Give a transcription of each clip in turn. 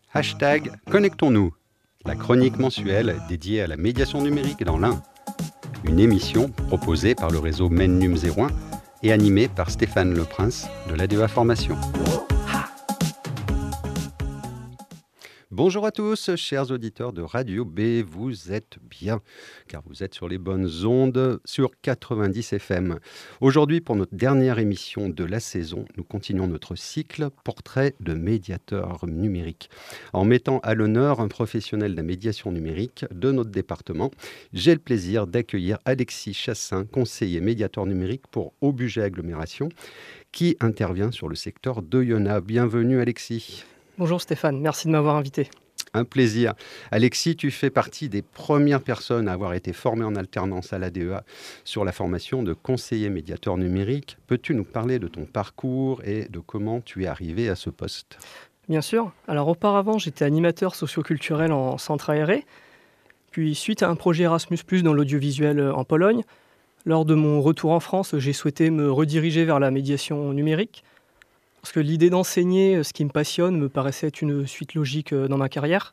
Hashtag Connectons-nous, la chronique mensuelle dédiée à la médiation numérique dans l'Ain. Une émission proposée par le réseau MENNUM 01 et animée par Stéphane Leprince de l'ADEA Formation. Bonjour à tous, chers auditeurs de Radio B, vous êtes bien, car vous êtes sur les bonnes ondes sur 90 FM. Aujourd'hui, pour notre dernière émission de la saison, nous continuons notre cycle Portrait de médiateur numérique. En mettant à l'honneur un professionnel de la médiation numérique de notre département, j'ai le plaisir d'accueillir Alexis Chassin, conseiller médiateur numérique pour Haut-Budget Agglomération, qui intervient sur le secteur d'Oyonnax. Bienvenue Alexis. Bonjour Stéphane, merci de m'avoir invité. Un plaisir. Alexis, tu fais partie des premières personnes à avoir été formées en alternance à l'ADEA sur la formation de conseiller médiateur numérique. Peux-tu nous parler de ton parcours et de comment tu es arrivé à ce poste ? Bien sûr. Alors auparavant, j'étais animateur socioculturel en centre aéré. Puis suite à un projet Erasmus+ dans l'audiovisuel en Pologne, lors de mon retour en France, j'ai souhaité me rediriger vers la médiation numérique. Parce que l'idée d'enseigner ce qui me passionne me paraissait être une suite logique dans ma carrière.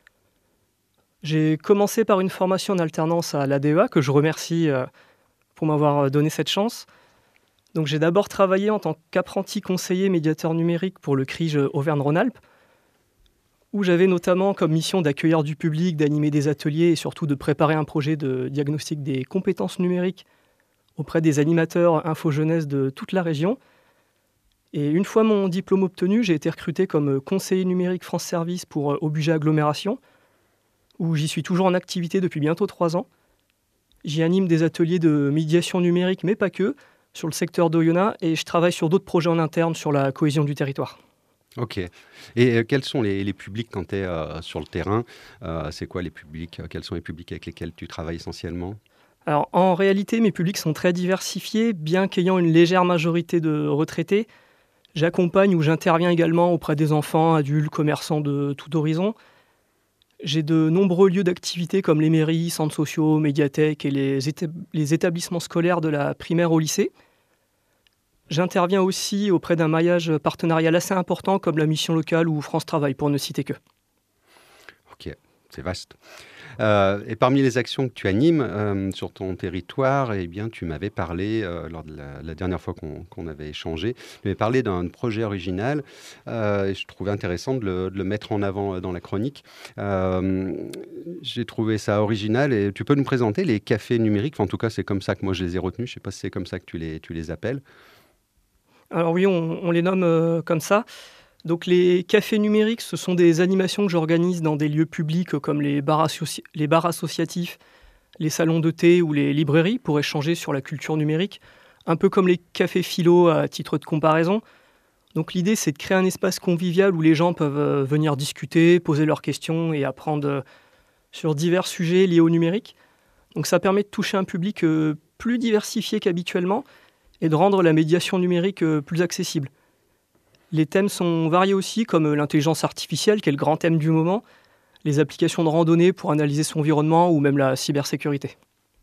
J'ai commencé par une formation en alternance à l'ADEA, que je remercie pour m'avoir donné cette chance. Donc j'ai d'abord travaillé en tant qu'apprenti conseiller médiateur numérique pour le CRIJ Auvergne-Rhône-Alpes, où j'avais notamment comme mission d'accueillir du public, d'animer des ateliers et surtout de préparer un projet de diagnostic des compétences numériques auprès des animateurs info-jeunesse de toute la région. Et une fois mon diplôme obtenu, j'ai été recruté comme conseiller numérique France Service pour Haut-Budget Agglomération, où j'y suis toujours en activité depuis bientôt 3 ans. J'y anime des ateliers de médiation numérique, mais pas que, sur le secteur d'Oyonnax, et je travaille sur d'autres projets en interne sur la cohésion du territoire. Ok. Et quels sont les publics quand tu es sur le terrain ? C'est quoi les publics ? Quels sont les publics avec lesquels tu travailles essentiellement ? Alors, en réalité, mes publics sont très diversifiés, bien qu'ayant une légère majorité de retraités. J'accompagne ou j'interviens également auprès des enfants, adultes, commerçants de tout horizon. J'ai de nombreux lieux d'activité comme les mairies, centres sociaux, médiathèques et les établissements scolaires de la primaire au lycée. J'interviens aussi auprès d'un maillage partenarial assez important comme la mission locale ou France Travail, pour ne citer que. Ok, c'est vaste. Et parmi les actions que tu animes sur ton territoire, eh bien, tu m'avais parlé, lors de la dernière fois qu'on avait échangé, tu m'avais parlé d'un projet original et je trouvais intéressant de le mettre en avant dans la chronique. J'ai trouvé ça original et tu peux nous présenter les cafés numériques, enfin, en tout cas c'est comme ça que moi je les ai retenus, je ne sais pas si c'est comme ça que tu les appelles. Alors oui, on les nomme comme ça. Donc les cafés numériques, ce sont des animations que j'organise dans des lieux publics comme les bars associatifs, les salons de thé ou les librairies pour échanger sur la culture numérique, un peu comme les cafés philo à titre de comparaison. Donc l'idée, c'est de créer un espace convivial où les gens peuvent venir discuter, poser leurs questions et apprendre sur divers sujets liés au numérique. Donc ça permet de toucher un public plus diversifié qu'habituellement et de rendre la médiation numérique plus accessible. Les thèmes sont variés aussi, comme l'intelligence artificielle, qui est le grand thème du moment, les applications de randonnée pour analyser son environnement ou même la cybersécurité.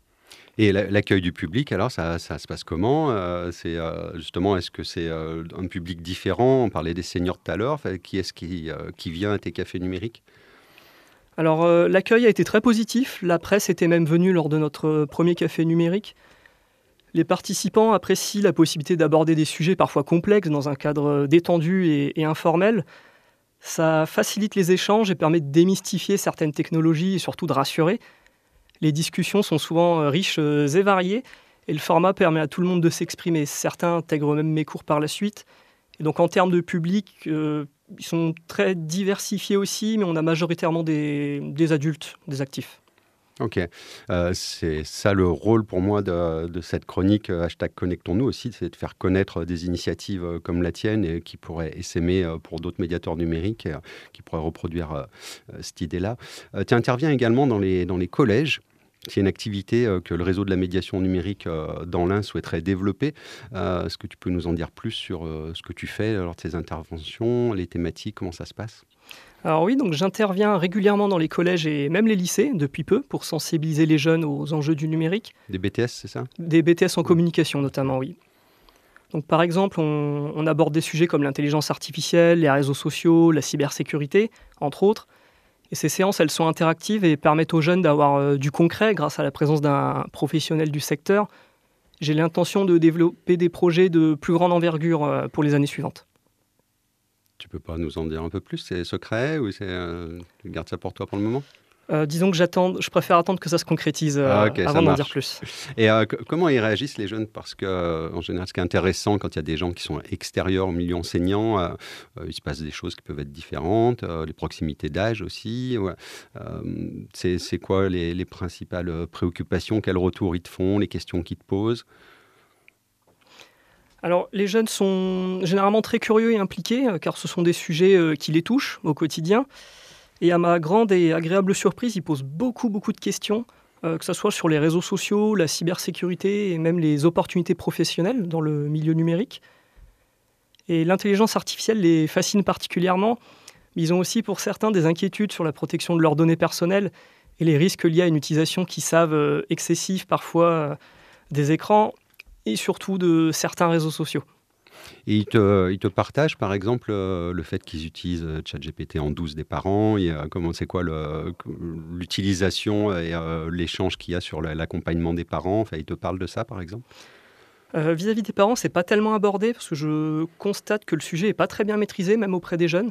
Et l'accueil du public, alors ça se passe comment ? Justement, est-ce que c'est un public différent ? On parlait des seniors tout à l'heure. Enfin, qui est-ce qui vient à tes cafés numériques ? Alors, l'accueil a été très positif. La presse était même venue lors de notre premier café numérique. Les participants apprécient la possibilité d'aborder des sujets parfois complexes dans un cadre détendu et informel. Ça facilite les échanges et permet de démystifier certaines technologies et surtout de rassurer. Les discussions sont souvent riches et variées et le format permet à tout le monde de s'exprimer. Certains intègrent même mes cours par la suite. Et donc en termes de public, ils sont très diversifiés aussi, mais on a majoritairement des adultes, des actifs. Ok, c'est ça le rôle pour moi de cette chronique hashtag Connectons-nous aussi, c'est de faire connaître des initiatives comme la tienne et qui pourraient essaimer pour d'autres médiateurs numériques et qui pourraient reproduire cette idée-là. Tu interviens également dans les collèges. C'est une activité que le réseau de la médiation numérique dans l'Ain souhaiterait développer. Est-ce que tu peux nous en dire plus sur ce que tu fais lors de ces interventions, les thématiques, comment ça se passe ? Alors oui, donc j'interviens régulièrement dans les collèges et même les lycées, depuis peu, pour sensibiliser les jeunes aux enjeux du numérique. Des BTS, c'est ça ? Des BTS en communication notamment, oui. Donc, par exemple, on aborde des sujets comme l'intelligence artificielle, les réseaux sociaux, la cybersécurité, entre autres. Et ces séances, elles sont interactives et permettent aux jeunes d'avoir du concret grâce à la présence d'un professionnel du secteur. J'ai l'intention de développer des projets de plus grande envergure pour les années suivantes. Tu peux pas nous en dire un peu plus? C'est secret ou tu gardes ça pour toi pour le moment? Disons que je préfère attendre que ça se concrétise Ah, ok, ça avant d'en dire marche. plus. Et comment ils réagissent les jeunes? Parce que, en général, ce qui est intéressant quand il y a des gens qui sont extérieurs au milieu enseignant, il se passe des choses qui peuvent être différentes, les proximités d'âge aussi. Ouais. C'est quoi les principales préoccupations? Quels retours ils te font? Les questions qu'ils te posent? Alors, les jeunes sont généralement très curieux et impliqués, car ce sont des sujets qui les touchent au quotidien. Et à ma grande et agréable surprise, ils posent beaucoup, beaucoup de questions, que ce soit sur les réseaux sociaux, la cybersécurité et même les opportunités professionnelles dans le milieu numérique. Et l'intelligence artificielle les fascine particulièrement, mais ils ont aussi pour certains des inquiétudes sur la protection de leurs données personnelles et les risques liés à une utilisation qui savent excessive parfois des écrans et surtout de certains réseaux sociaux. Et ils te partagent, par exemple, le fait qu'ils utilisent ChatGPT en douce des parents. C'est quoi l'utilisation et l'échange qu'il y a sur l'accompagnement des parents? Enfin, ils te parlent de ça, par exemple? Vis-à-vis des parents, c'est pas tellement abordé parce que je constate que le sujet est pas très bien maîtrisé, même auprès des jeunes.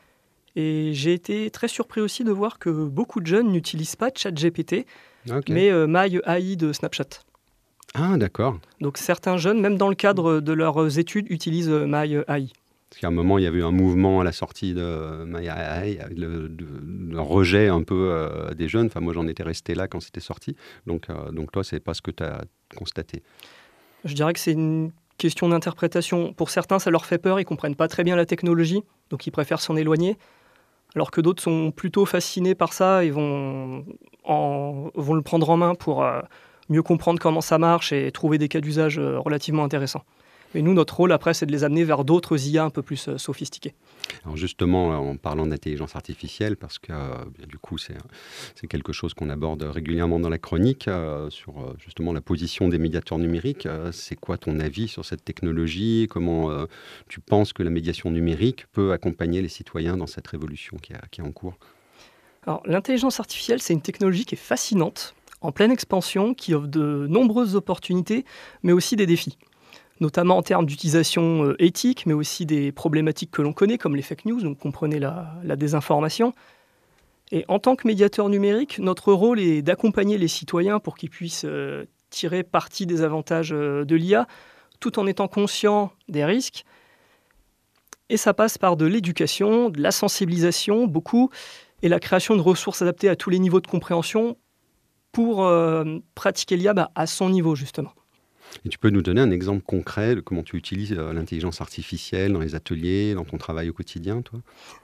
Et j'ai été très surpris aussi de voir que beaucoup de jeunes n'utilisent pas ChatGPT, Ok. mais MyAI de Snapchat. Ah, d'accord. Donc certains jeunes, même dans le cadre de leurs études, utilisent MyAI. Parce qu'à un moment, il y avait eu un mouvement à la sortie de MyAI, un rejet un peu des jeunes. Enfin, moi, j'en étais resté là quand c'était sorti. Donc toi, c'est pas ce que tu as constaté. Je dirais que c'est une question d'interprétation. Pour certains, ça leur fait peur, ils comprennent pas très bien la technologie, donc ils préfèrent s'en éloigner. Alors que d'autres sont plutôt fascinés par ça et vont le prendre en main pour mieux comprendre comment ça marche et trouver des cas d'usage relativement intéressants. Mais nous, notre rôle, après, c'est de les amener vers d'autres IA un peu plus sophistiquées. Alors justement, en parlant d'intelligence artificielle, parce que bien, du coup, c'est quelque chose qu'on aborde régulièrement dans la chronique, sur justement la position des médiateurs numériques. C'est quoi ton avis sur cette technologie? Comment tu penses que la médiation numérique peut accompagner les citoyens dans cette révolution qui est en cours? Alors, l'intelligence artificielle, c'est une technologie qui est fascinante, en pleine expansion, qui offre de nombreuses opportunités, mais aussi des défis. Notamment en termes d'utilisation éthique, mais aussi des problématiques que l'on connaît, comme les fake news, donc comprenez la désinformation. Et en tant que médiateur numérique, notre rôle est d'accompagner les citoyens pour qu'ils puissent tirer parti des avantages de l'IA, tout en étant conscients des risques. Et ça passe par de l'éducation, de la sensibilisation, beaucoup, et la création de ressources adaptées à tous les niveaux de compréhension pour pratiquer l'IA à son niveau, justement. Et tu peux nous donner un exemple concret de comment tu utilises l'intelligence artificielle dans les ateliers, dans ton travail au quotidien, toi?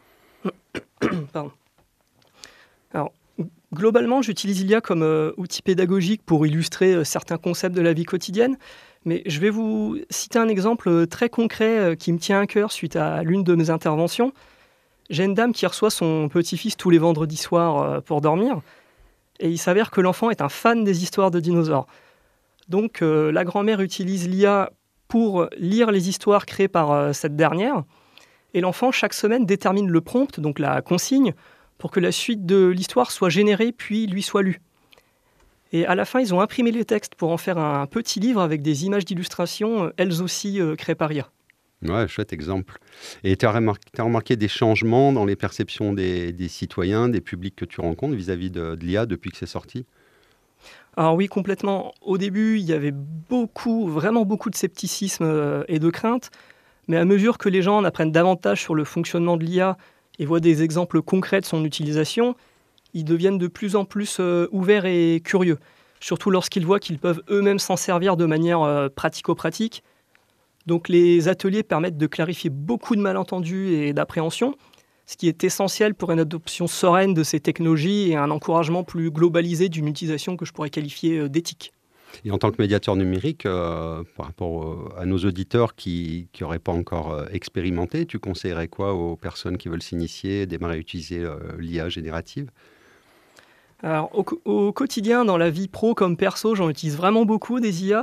Pardon. Alors, globalement, j'utilise l'IA comme outil pédagogique pour illustrer certains concepts de la vie quotidienne, mais je vais vous citer un exemple très concret qui me tient à cœur suite à l'une de mes interventions. J'ai une dame qui reçoit son petit-fils tous les vendredis soirs pour dormir, et il s'avère que l'enfant est un fan des histoires de dinosaures. Donc, la grand-mère utilise l'IA pour lire les histoires créées par cette dernière. Et l'enfant, chaque semaine, détermine le prompt, donc la consigne, pour que la suite de l'histoire soit générée puis lui soit lue. Et à la fin, ils ont imprimé les textes pour en faire un petit livre avec des images d'illustration, elles aussi créées par IA. Ouais, chouette exemple. Et tu as remarqué des changements dans les perceptions des citoyens, des publics que tu rencontres vis-à-vis de l'IA depuis que c'est sorti? Alors oui, complètement. Au début, il y avait vraiment beaucoup de scepticisme et de crainte. Mais à mesure que les gens en apprennent davantage sur le fonctionnement de l'IA et voient des exemples concrets de son utilisation, ils deviennent de plus en plus ouverts et curieux. Surtout lorsqu'ils voient qu'ils peuvent eux-mêmes s'en servir de manière pratico-pratique. Donc les ateliers permettent de clarifier beaucoup de malentendus et d'appréhensions, ce qui est essentiel pour une adoption sereine de ces technologies et un encouragement plus globalisé d'une utilisation que je pourrais qualifier d'éthique. Et en tant que médiateur numérique, par rapport à nos auditeurs qui n'auraient pas encore expérimenté, tu conseillerais quoi aux personnes qui veulent s'initier, démarrer à utiliser l'IA générative? Alors, au quotidien, dans la vie pro comme perso, j'en utilise vraiment beaucoup des IA,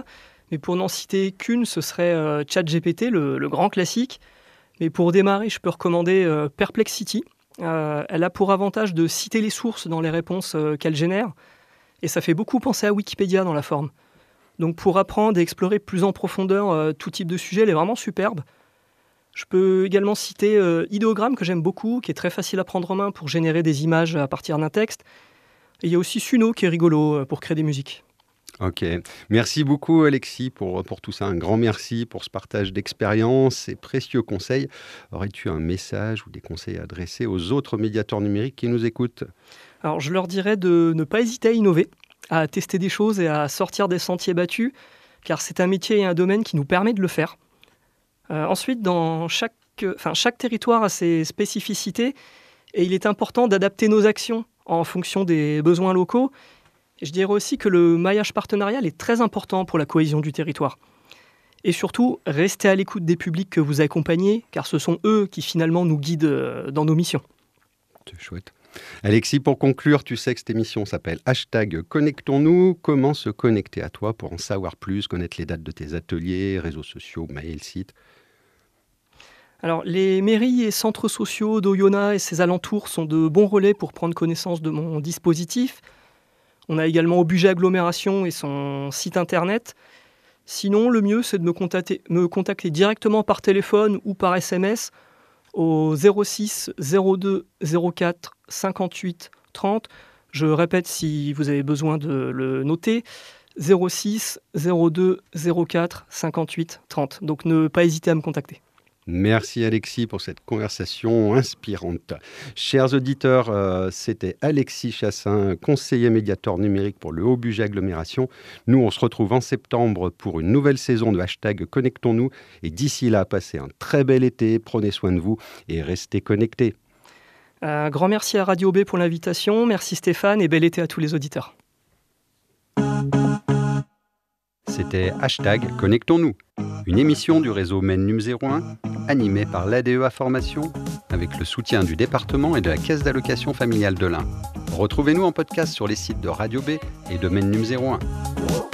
Mais pour n'en citer qu'une, ce serait ChatGPT, le grand classique. Mais pour démarrer, je peux recommander Perplexity. Elle a pour avantage de citer les sources dans les réponses qu'elle génère. Et ça fait beaucoup penser à Wikipédia dans la forme. Donc pour apprendre et explorer plus en profondeur tout type de sujet, elle est vraiment superbe. Je peux également citer Ideogram, que j'aime beaucoup, qui est très facile à prendre en main pour générer des images à partir d'un texte. Et il y a aussi Suno, qui est rigolo pour créer des musiques. Ok, merci beaucoup Alexis pour tout ça. Un grand merci pour ce partage d'expériences et précieux conseils. Aurais-tu un message ou des conseils à adresser aux autres médiateurs numériques qui nous écoutent ? Alors je leur dirais de ne pas hésiter à innover, à tester des choses et à sortir des sentiers battus, car c'est un métier et un domaine qui nous permet de le faire. Ensuite, chaque territoire a ses spécificités et il est important d'adapter nos actions en fonction des besoins locaux. Et je dirais aussi que le maillage partenarial est très important pour la cohésion du territoire. Et surtout, restez à l'écoute des publics que vous accompagnez, car ce sont eux qui finalement nous guident dans nos missions. C'est chouette. Alexis, pour conclure, tu sais que cette émission s'appelle #Connectons-nous. Comment se connecter à toi pour en savoir plus, connaître les dates de tes ateliers, réseaux sociaux, mails, sites ? Alors, les mairies et centres sociaux d'Oyonnax et ses alentours sont de bons relais pour prendre connaissance de mon dispositif. On a également Au Budget Agglomération et son site internet. Sinon, le mieux, c'est de me contacter directement par téléphone ou par SMS au 06 02 04 58 30. Je répète si vous avez besoin de le noter. 06 02 04 58 30. Donc ne pas hésiter à me contacter. Merci Alexis pour cette conversation inspirante. Chers auditeurs, c'était Alexis Chassin, conseiller médiateur numérique pour le Haut Budget Agglomération. Nous, on se retrouve en septembre pour une nouvelle saison de #Connectons-nous. Et d'ici là, passez un très bel été, prenez soin de vous et restez connectés. Un grand merci à Radio B pour l'invitation. Merci Stéphane et bel été à tous les auditeurs. C'était #Connectons-nous, une émission du réseau MENNUM 01, animée par l'ADEA Formation, avec le soutien du département et de la Caisse d'allocation familiale de l'Ain. Retrouvez-nous en podcast sur les sites de Radio B et de MENNUM 01.